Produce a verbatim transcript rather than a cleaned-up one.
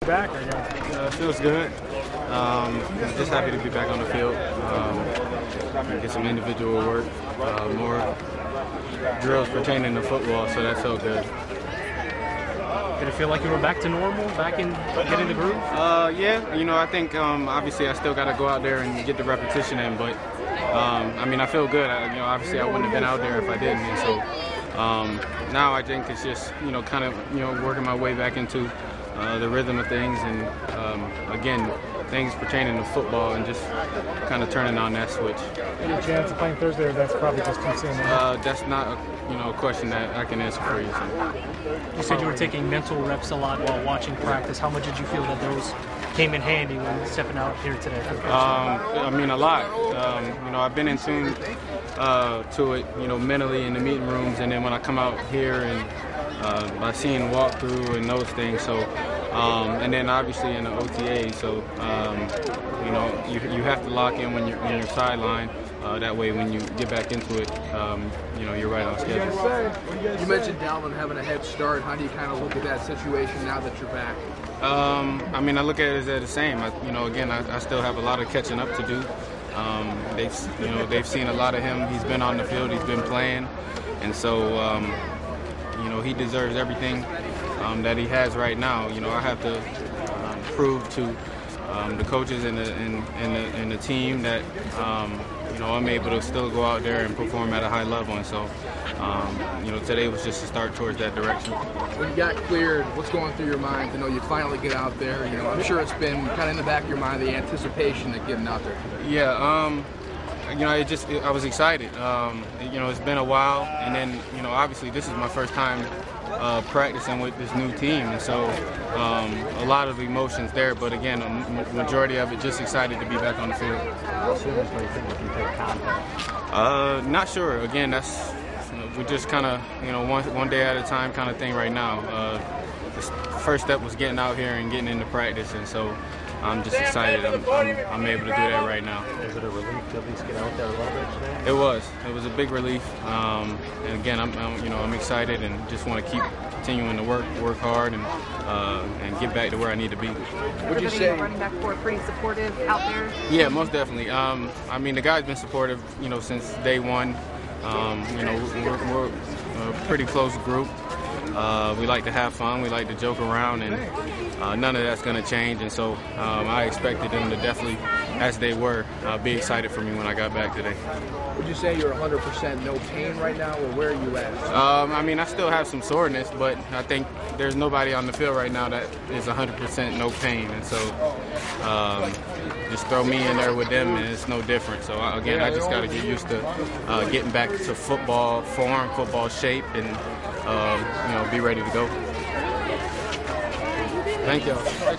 back, I guess? Uh, it feels good. Um, just happy to be back on the field. Um, get some individual work, uh, more drills pertaining to football, so that felt good. Did it feel like you were back to normal, back in getting the groove? Uh, yeah, you know, I think um, obviously I still got to go out there and get the repetition in, but um, I mean, I feel good. I, you know, obviously I wouldn't have been out there if I didn't, and so um, now I think it's just, you know, kind of, you know, working my way back into uh, the rhythm of things, and um, again, things pertaining to football, and just kind of turning on that switch. Any chance of playing Thursday, or that's probably just too soon? Uh, that's not a, you know, a question that I can answer for you. So. You said you were taking mental reps a lot while watching practice. How much did you feel that those came in handy when stepping out here today? Um, I mean, a lot. Um, you know, I've been in tune uh, to it, you know, mentally in the meeting rooms, and then when I come out here and uh, by seeing walkthrough and those things. So, um, and then obviously in the O T A. So, um, you know, you you have to lock in when you're when you're sidelined. Uh, that way, when you get back into it, um, you know, you're right on schedule. You mentioned Dalvin having a head start. How do you kind of look at that situation now that you're back? Um, I mean, I look at it as the same. I, you know, again, I, I still have a lot of catching up to do. Um, they've, you know, they've seen a lot of him. He's been on the field. He's been playing, and so, um, you know, he deserves everything um, that he has right now. You know, I have to um, prove to um, the coaches and the and, and the and the team that. Um, You know, I'm able to still go out there and perform at a high level, and so, um, you know, today was just a start towards that direction. When you got cleared, what's going through your mind to know you finally get out there? You know, I'm sure it's been kind of in the back of your mind, the anticipation of getting out there. Yeah, um, you know, it just, it, I was excited. Um, you know, it's been a while, and then, you know, obviously this is my first time uh, practicing with this new team, and so um, a lot of emotions there, but again, a majority of it just excited to be back on the field. How soon do you think you can take contact? Uh, not sure. Again, that's, we just kind of, you know, one one day at a time kind of thing right now. Uh, the first step was getting out here and getting into practice, and so I'm just excited. I'm, I'm, I'm able to do that right now. Is it a relief to at least get out there a little bit today? It was. It was a big relief. Um, and again, I'm, I'm, you know, I'm excited and just want to keep continuing to work, work hard, and uh, and get back to where I need to be. Would you say running back for pretty supportive out there? Yeah, most definitely. Um, I mean, the guy's been supportive, you know, since day one. Um, you know, we're, we're a pretty close group. Uh, we like to have fun. We like to joke around, and uh, none of that's going to change. And so um, I expected them to definitely, as they were, uh, be excited for me when I got back today. Would you say you're one hundred percent no pain right now, or where are you at? Um, I mean, I still have some soreness, but I think there's nobody on the field right now that is one hundred percent no pain. And so um, just throw me in there with them, and it's no different. So, again, I just got to get used to uh, getting back to football form, football shape, and, um, you know, be ready to go. Thank y'all.